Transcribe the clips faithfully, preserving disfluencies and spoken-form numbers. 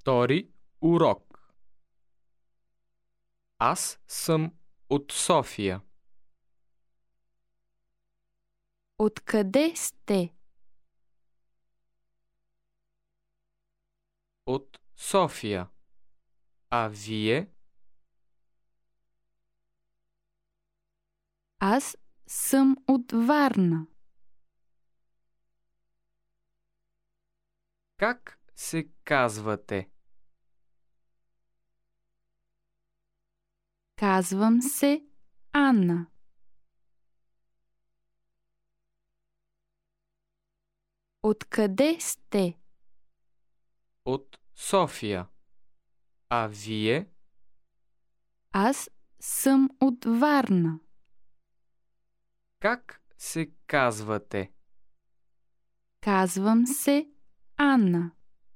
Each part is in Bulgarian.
Втори урок. Аз съм от София. Откъде сте? От София. А вие? Аз съм от Варна. Как се казвате? Казвам се Анна. Откъде сте? От София. А вие? Аз съм от Варна. Как се казвате? Казвам се Анна.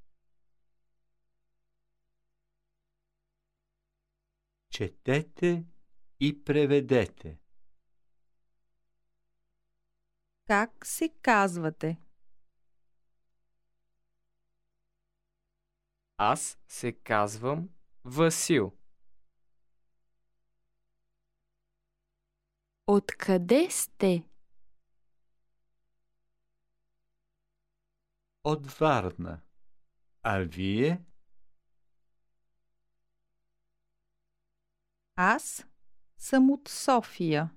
Четете и преведете. Как се казвате? Аз се казвам Васил. Откъде сте? От Варна. А вие? Аз съм от София.